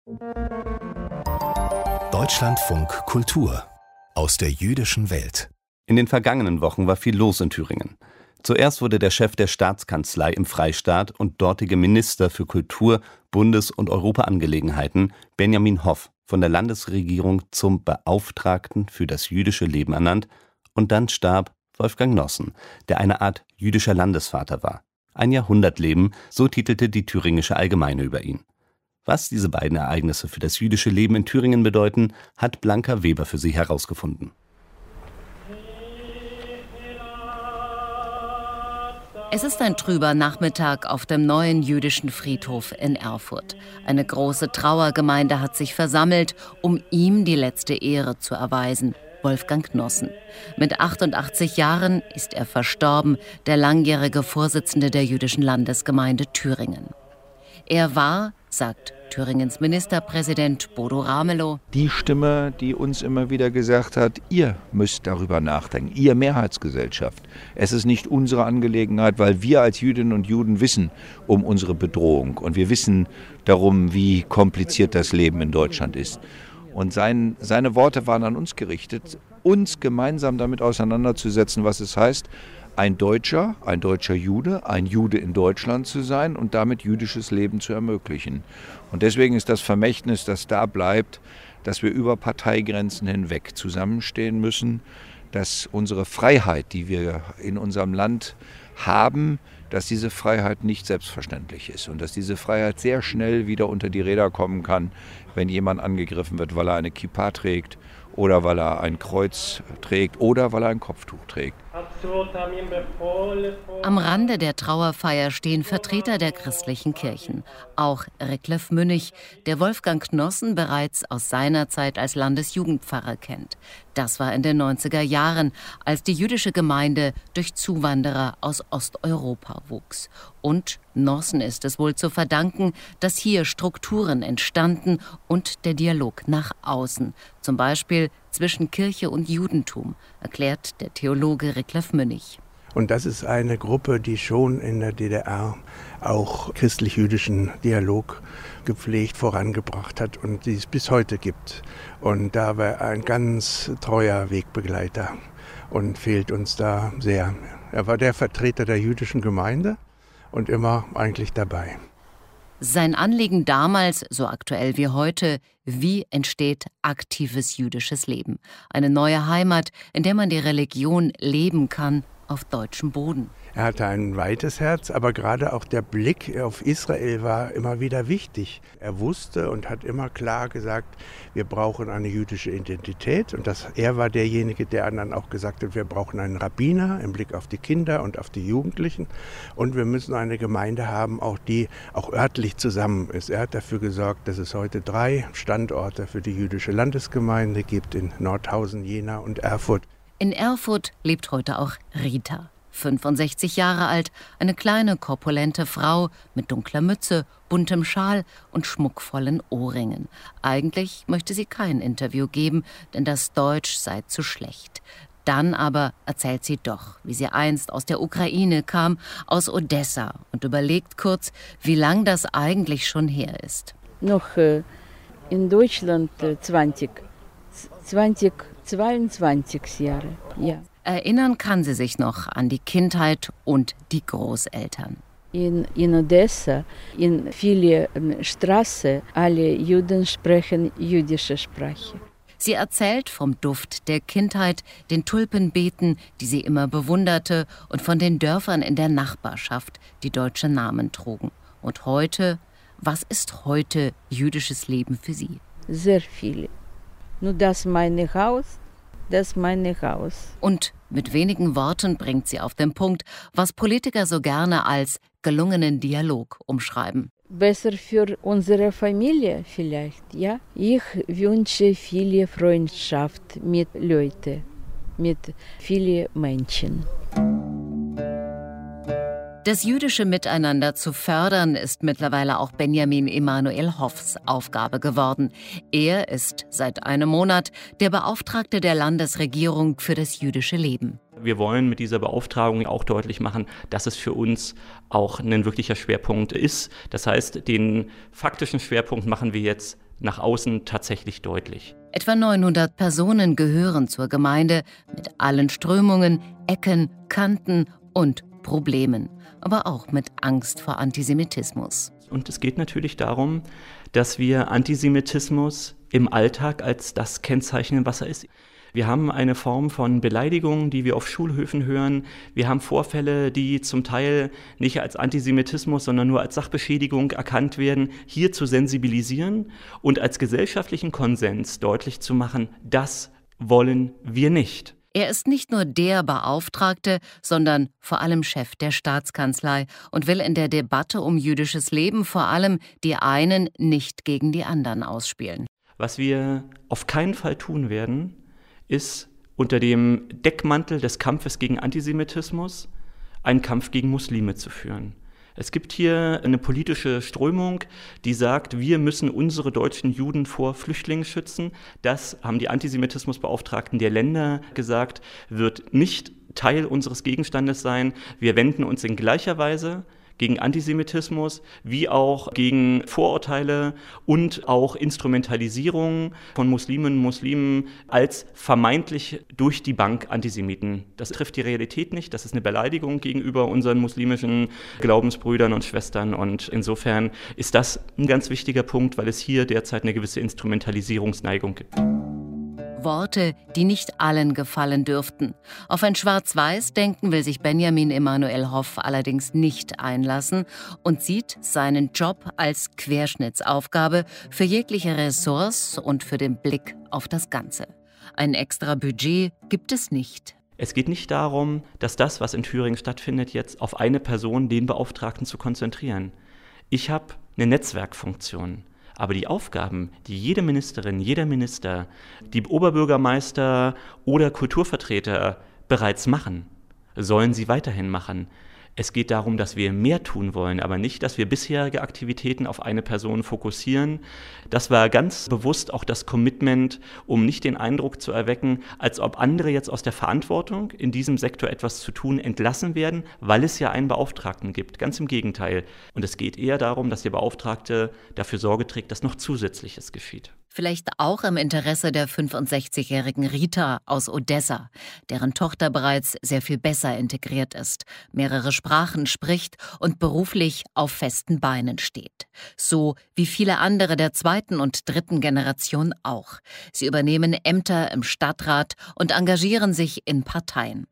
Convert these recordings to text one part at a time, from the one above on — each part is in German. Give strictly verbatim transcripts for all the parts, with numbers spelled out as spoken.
Deutschlandfunk Kultur aus der jüdischen Welt. In den vergangenen Wochen war viel los in Thüringen. Zuerst wurde der Chef der Staatskanzlei im Freistaat und dortige Minister für Kultur, Bundes- und Europaangelegenheiten, Benjamin Hoff, von der Landesregierung zum Beauftragten für das jüdische Leben ernannt, und dann starb Wolfgang Nossen, der eine Art jüdischer Landesvater war. Ein Jahrhundertleben, so titelte die Thüringische Allgemeine über ihn. Was diese beiden Ereignisse für das jüdische Leben in Thüringen bedeuten, hat Blanca Weber für Sie herausgefunden. Es ist ein trüber Nachmittag auf dem neuen jüdischen Friedhof in Erfurt. Eine große Trauergemeinde hat sich versammelt, um ihm die letzte Ehre zu erweisen. Wolfgang Nossen. Mit achtundachtzig Jahren ist er verstorben, der langjährige Vorsitzende der jüdischen Landesgemeinde Thüringen. Er war, sagt Thüringens Ministerpräsident Bodo Ramelow, die Stimme, die uns immer wieder gesagt hat, ihr müsst darüber nachdenken, ihr Mehrheitsgesellschaft. Es ist nicht unsere Angelegenheit, weil wir als Jüdinnen und Juden wissen um unsere Bedrohung und wir wissen darum, wie kompliziert das Leben in Deutschland ist. Und sein, seine Worte waren an uns gerichtet, uns gemeinsam damit auseinanderzusetzen, was es heißt, ein Deutscher, ein deutscher Jude, ein Jude in Deutschland zu sein und damit jüdisches Leben zu ermöglichen. Und deswegen ist das Vermächtnis, das da bleibt, dass wir über Parteigrenzen hinweg zusammenstehen müssen, dass unsere Freiheit, die wir in unserem Land haben, dass diese Freiheit nicht selbstverständlich ist und dass diese Freiheit sehr schnell wieder unter die Räder kommen kann, wenn jemand angegriffen wird, weil er eine Kippa trägt oder weil er ein Kreuz trägt oder weil er ein Kopftuch trägt. Am Rande der Trauerfeier stehen Vertreter der christlichen Kirchen. Auch Rickleff Münnig, der Wolfgang Nossen bereits aus seiner Zeit als Landesjugendpfarrer kennt. Das war in den neunziger Jahren, als die jüdische Gemeinde durch Zuwanderer aus Osteuropa wuchs. Und Nossen ist es wohl zu verdanken, dass hier Strukturen entstanden und der Dialog nach außen, zum Beispiel zwischen Kirche und Judentum, erklärt der Theologe Rickleff Münnig. Und das ist eine Gruppe, die schon in der D D R auch christlich-jüdischen Dialog gepflegt, vorangebracht hat und die es bis heute gibt. Und da war er ein ganz treuer Wegbegleiter und fehlt uns da sehr. Er war der Vertreter der jüdischen Gemeinde und immer eigentlich dabei. Sein Anliegen damals, so aktuell wie heute: Wie entsteht aktives jüdisches Leben? Eine neue Heimat, in der man die Religion leben kann, auf deutschem Boden. Er hatte ein weites Herz, aber gerade auch der Blick auf Israel war immer wieder wichtig. Er wusste und hat immer klar gesagt, wir brauchen eine jüdische Identität. Und das, er war derjenige, der dann auch gesagt hat, wir brauchen einen Rabbiner im Blick auf die Kinder und auf die Jugendlichen. Und wir müssen eine Gemeinde haben, auch die auch örtlich zusammen ist. Er hat dafür gesorgt, dass es heute drei Standorte für die jüdische Landesgemeinde gibt, in Nordhausen, Jena und Erfurt. In Erfurt lebt heute auch Rita, fünfundsechzig Jahre alt, eine kleine, korpulente Frau mit dunkler Mütze, buntem Schal und schmuckvollen Ohrringen. Eigentlich möchte sie kein Interview geben, denn das Deutsch sei zu schlecht. Dann aber erzählt sie doch, wie sie einst aus der Ukraine kam, aus Odessa, und überlegt kurz, wie lang das eigentlich schon her ist. Noch äh, in Deutschland äh, zwanzig, zwanzig, zweiundzwanzig Jahre, ja. Erinnern kann sie sich noch an die Kindheit und die Großeltern. In, in Odessa, in vielen Straßen, alle Juden sprechen jüdische Sprache. Sie erzählt vom Duft der Kindheit, den Tulpenbeeten, die sie immer bewunderte, und von den Dörfern in der Nachbarschaft, die deutsche Namen trugen. Und heute, was ist heute jüdisches Leben für sie? Sehr viele. Nur das meine Haus, das meine Haus. Und mit wenigen Worten bringt sie auf den Punkt, was Politiker so gerne als gelungenen Dialog umschreiben. Besser für unsere Familie vielleicht, ja. Ich wünsche viele Freundschaft mit Leuten, mit vielen Menschen. Das jüdische Miteinander zu fördern, ist mittlerweile auch Benjamin Emanuel Hoffs Aufgabe geworden. Er ist seit einem Monat der Beauftragte der Landesregierung für das jüdische Leben. Wir wollen mit dieser Beauftragung auch deutlich machen, dass es für uns auch ein wirklicher Schwerpunkt ist. Das heißt, den faktischen Schwerpunkt machen wir jetzt nach außen tatsächlich deutlich. Etwa neunhundert Personen gehören zur Gemeinde mit allen Strömungen, Ecken, Kanten und Problemen, aber auch mit Angst vor Antisemitismus. Und es geht natürlich darum, dass wir Antisemitismus im Alltag als das kennzeichnen, was er ist. Wir haben eine Form von Beleidigung, die wir auf Schulhöfen hören. Wir haben Vorfälle, die zum Teil nicht als Antisemitismus, sondern nur als Sachbeschädigung erkannt werden, hier zu sensibilisieren und als gesellschaftlichen Konsens deutlich zu machen, das wollen wir nicht. Er ist nicht nur der Beauftragte, sondern vor allem Chef der Staatskanzlei und will in der Debatte um jüdisches Leben vor allem die einen nicht gegen die anderen ausspielen. Was wir auf keinen Fall tun werden, ist unter dem Deckmantel des Kampfes gegen Antisemitismus einen Kampf gegen Muslime zu führen. Es gibt hier eine politische Strömung, die sagt, wir müssen unsere deutschen Juden vor Flüchtlingen schützen. Das haben die Antisemitismusbeauftragten der Länder gesagt, wird nicht Teil unseres Gegenstandes sein. Wir wenden uns in gleicher Weise gegen Antisemitismus, wie auch gegen Vorurteile und auch Instrumentalisierung von Musliminnen und Muslimen als vermeintlich durch die Bank Antisemiten. Das trifft die Realität nicht, das ist eine Beleidigung gegenüber unseren muslimischen Glaubensbrüdern und Schwestern und insofern ist das ein ganz wichtiger Punkt, weil es hier derzeit eine gewisse Instrumentalisierungsneigung gibt. Worte, die nicht allen gefallen dürften. Auf ein Schwarz-Weiß-Denken will sich Benjamin Emanuel Hoff allerdings nicht einlassen und sieht seinen Job als Querschnittsaufgabe für jegliche Ressorts und für den Blick auf das Ganze. Ein extra Budget gibt es nicht. Es geht nicht darum, dass das, was in Thüringen stattfindet, jetzt auf eine Person, den Beauftragten, zu konzentrieren. Ich habe eine Netzwerkfunktion. Aber die Aufgaben, die jede Ministerin, jeder Minister, die Oberbürgermeister oder Kulturvertreter bereits machen, sollen sie weiterhin machen. Es geht darum, dass wir mehr tun wollen, aber nicht, dass wir bisherige Aktivitäten auf eine Person fokussieren. Das war ganz bewusst auch das Commitment, um nicht den Eindruck zu erwecken, als ob andere jetzt aus der Verantwortung, in diesem Sektor etwas zu tun, entlassen werden, weil es ja einen Beauftragten gibt. Ganz im Gegenteil. Und es geht eher darum, dass der Beauftragte dafür Sorge trägt, dass noch Zusätzliches geschieht. Vielleicht auch im Interesse der fünfundsechzigjährigen Rita aus Odessa, deren Tochter bereits sehr viel besser integriert ist, mehrere Sprachen spricht und beruflich auf festen Beinen steht. So wie viele andere der zweiten und dritten Generation auch. Sie übernehmen Ämter im Stadtrat und engagieren sich in Parteien.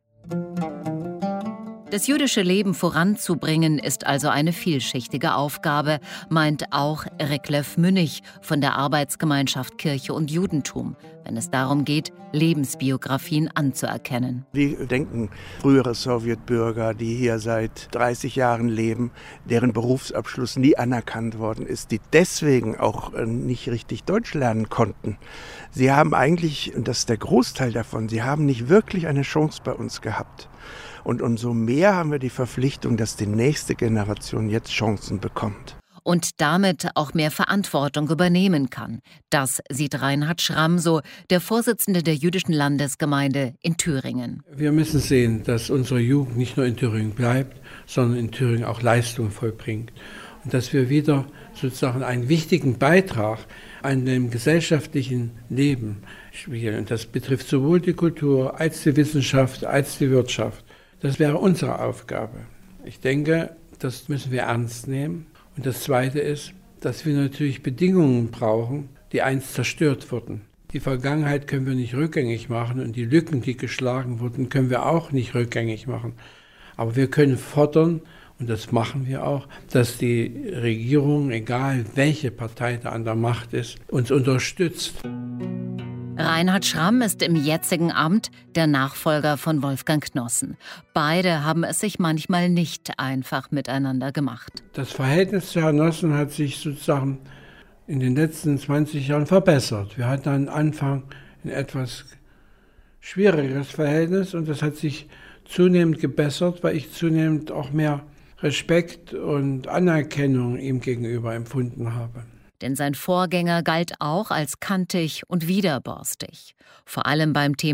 Das jüdische Leben voranzubringen ist also eine vielschichtige Aufgabe, meint auch Reklef Münnig von der Arbeitsgemeinschaft Kirche und Judentum, wenn es darum geht, Lebensbiografien anzuerkennen. Die denken frühere Sowjetbürger, die hier seit dreißig Jahren leben, deren Berufsabschluss nie anerkannt worden ist, die deswegen auch nicht richtig Deutsch lernen konnten. Sie haben eigentlich, und das ist der Großteil davon, sie haben nicht wirklich eine Chance bei uns gehabt. Und umso mehr haben wir die Verpflichtung, dass die nächste Generation jetzt Chancen bekommt. Und damit auch mehr Verantwortung übernehmen kann. Das sieht Reinhard Schramm so, der Vorsitzende der jüdischen Landesgemeinde in Thüringen. Wir müssen sehen, dass unsere Jugend nicht nur in Thüringen bleibt, sondern in Thüringen auch Leistungen vollbringt. Und dass wir wieder sozusagen einen wichtigen Beitrag an dem gesellschaftlichen Leben spielen. Und das betrifft sowohl die Kultur als die Wissenschaft als die Wirtschaft. Das wäre unsere Aufgabe. Ich denke, das müssen wir ernst nehmen. Und das Zweite ist, dass wir natürlich Bedingungen brauchen, die einst zerstört wurden. Die Vergangenheit können wir nicht rückgängig machen und die Lücken, die geschlagen wurden, können wir auch nicht rückgängig machen. Aber wir können fordern, und das machen wir auch, dass die Regierung, egal welche Partei da an der Macht ist, uns unterstützt. Reinhard Schramm ist im jetzigen Amt der Nachfolger von Wolfgang Knossen. Beide haben es sich manchmal nicht einfach miteinander gemacht. Das Verhältnis zu Herrn Knossen hat sich sozusagen in den letzten zwanzig Jahren verbessert. Wir hatten am Anfang ein etwas schwierigeres Verhältnis und das hat sich zunehmend gebessert, weil ich zunehmend auch mehr Respekt und Anerkennung ihm gegenüber empfunden habe. Denn sein Vorgänger galt auch als kantig und widerborstig. Vor allem beim Thema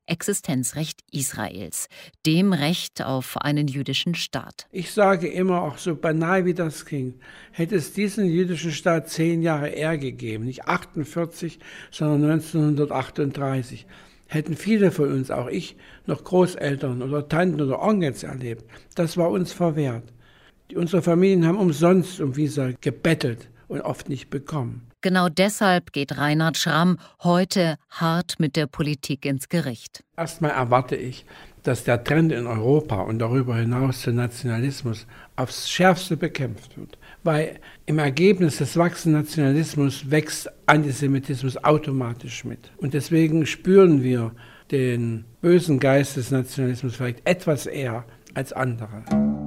Existenzrecht Israels, dem Recht auf einen jüdischen Staat. Ich sage immer, auch so banal wie das klingt, hätte es diesen jüdischen Staat zehn Jahre eher gegeben, nicht achtundvierzig, sondern neunzehnhundertachtunddreißig, hätten viele von uns, auch ich, noch Großeltern oder Tanten oder Onkels erlebt. Das war uns verwehrt. Unsere Familien haben umsonst um Visa gebettelt und oft nicht bekommen. Genau deshalb geht Reinhard Schramm heute hart mit der Politik ins Gericht. Erstmal erwarte ich, dass der Trend in Europa und darüber hinaus zu Nationalismus aufs Schärfste bekämpft wird. Weil im Ergebnis des wachsenden Nationalismus wächst Antisemitismus automatisch mit. Und deswegen spüren wir den bösen Geist des Nationalismus vielleicht etwas eher als andere.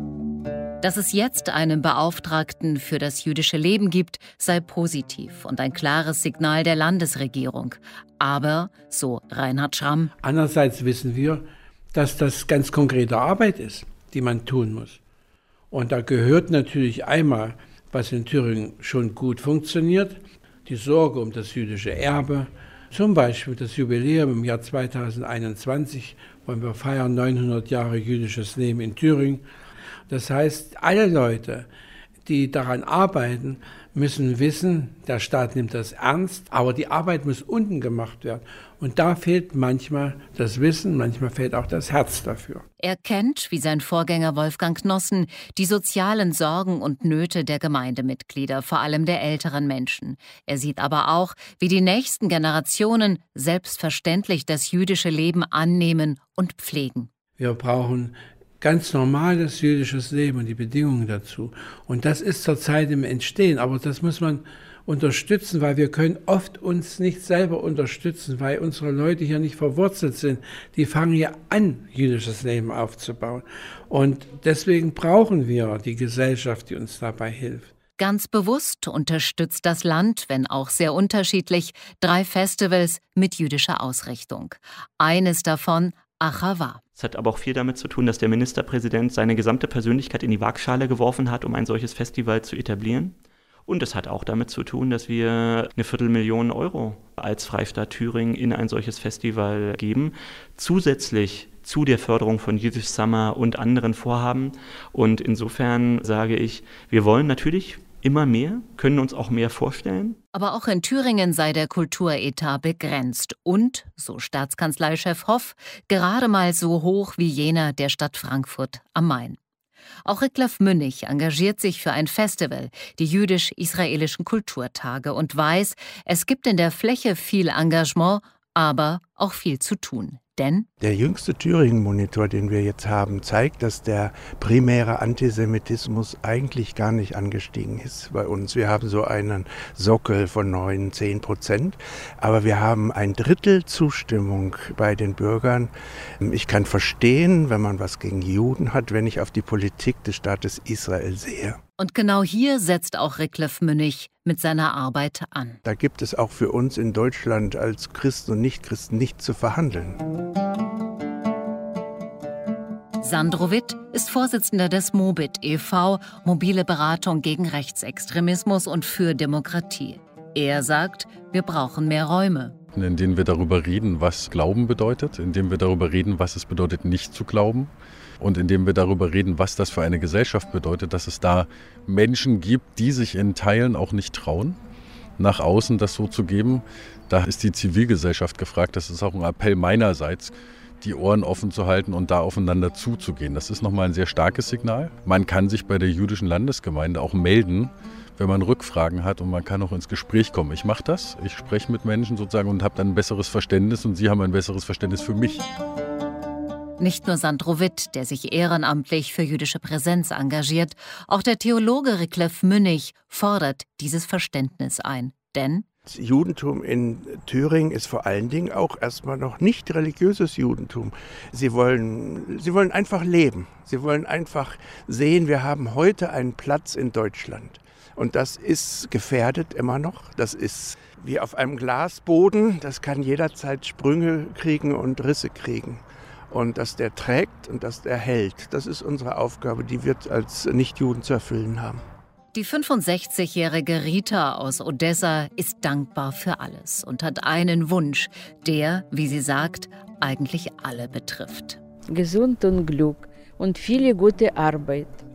Dass es jetzt einen Beauftragten für das jüdische Leben gibt, sei positiv und ein klares Signal der Landesregierung. Aber, so Reinhard Schramm, andererseits wissen wir, dass das ganz konkrete Arbeit ist, die man tun muss. Und da gehört natürlich einmal, was in Thüringen schon gut funktioniert, die Sorge um das jüdische Erbe, zum Beispiel das Jubiläum im Jahr zweitausendeinundzwanzig, wollen wir feiern neunhundert Jahre jüdisches Leben in Thüringen. Das heißt, alle Leute, die daran arbeiten, müssen wissen, der Staat nimmt das ernst, aber die Arbeit muss unten gemacht werden. Und da fehlt manchmal das Wissen, manchmal fehlt auch das Herz dafür. Er kennt, wie sein Vorgänger Wolfgang Knossen, die sozialen Sorgen und Nöte der Gemeindemitglieder, vor allem der älteren Menschen. Er sieht aber auch, wie die nächsten Generationen selbstverständlich das jüdische Leben annehmen und pflegen. Wir brauchen ganz normales jüdisches Leben und die Bedingungen dazu. Und das ist zurzeit im Entstehen, aber das muss man unterstützen, weil wir können oft uns nicht selber unterstützen, weil unsere Leute hier nicht verwurzelt sind. Die fangen hier an, jüdisches Leben aufzubauen. Und deswegen brauchen wir die Gesellschaft, die uns dabei hilft. Ganz bewusst unterstützt das Land, wenn auch sehr unterschiedlich, drei Festivals mit jüdischer Ausrichtung. Eines davon Achava. Es hat aber auch viel damit zu tun, dass der Ministerpräsident seine gesamte Persönlichkeit in die Waagschale geworfen hat, um ein solches Festival zu etablieren. Und es hat auch damit zu tun, dass wir eine Viertelmillion Euro als Freistaat Thüringen in ein solches Festival geben. Zusätzlich zu der Förderung von Yiddish Summer und anderen Vorhaben. Und insofern sage ich, wir wollen natürlich immer mehr, können uns auch mehr vorstellen. Aber auch in Thüringen sei der Kulturetat begrenzt und, so Staatskanzleichef Hoff, gerade mal so hoch wie jener der Stadt Frankfurt am Main. Auch Rickleff Münnig engagiert sich für ein Festival, die jüdisch-israelischen Kulturtage, und weiß, es gibt in der Fläche viel Engagement, aber auch viel zu tun. Denn der jüngste Thüringen-Monitor, den wir jetzt haben, zeigt, dass der primäre Antisemitismus eigentlich gar nicht angestiegen ist bei uns. Wir haben so einen Sockel von neun, zehn Prozent, aber wir haben ein Drittel Zustimmung bei den Bürgern. Ich kann verstehen, wenn man was gegen Juden hat, wenn ich auf die Politik des Staates Israel sehe. Und genau hier setzt auch Rickleff Münnig mit seiner Arbeit an. Da gibt es auch für uns in Deutschland als Christen und Nichtchristen nichts zu verhandeln. Sandro Witt ist Vorsitzender des MOBIT e V, Mobile Beratung gegen Rechtsextremismus und für Demokratie. Er sagt, wir brauchen mehr Räume. In denen wir darüber reden, was Glauben bedeutet, in denen wir darüber reden, was es bedeutet, nicht zu glauben. Und indem wir darüber reden, was das für eine Gesellschaft bedeutet, dass es da Menschen gibt, die sich in Teilen auch nicht trauen, nach außen das so zu geben. Da ist die Zivilgesellschaft gefragt. Das ist auch ein Appell meinerseits, die Ohren offen zu halten und da aufeinander zuzugehen. Das ist nochmal ein sehr starkes Signal. Man kann sich bei der jüdischen Landesgemeinde auch melden, wenn man Rückfragen hat, und man kann auch ins Gespräch kommen. Ich mache das, ich spreche mit Menschen sozusagen und habe dann ein besseres Verständnis, und sie haben ein besseres Verständnis für mich. Nicht nur Sandro Witt, der sich ehrenamtlich für jüdische Präsenz engagiert, auch der Theologe Rickleff Münnig fordert dieses Verständnis ein. Denn das Judentum in Thüringen ist vor allen Dingen auch erstmal noch nicht religiöses Judentum. Sie wollen, sie wollen einfach leben. Sie wollen einfach sehen, wir haben heute einen Platz in Deutschland. Und das ist gefährdet immer noch. Das ist wie auf einem Glasboden. Das kann jederzeit Sprünge kriegen und Risse kriegen. Und dass der trägt und dass der hält, das ist unsere Aufgabe, die wir als Nichtjuden zu erfüllen haben. Die fünfundsechzigjährige Rita aus Odessa ist dankbar für alles und hat einen Wunsch, der, wie sie sagt, eigentlich alle betrifft. Gesund und Glück und viele gute Arbeit.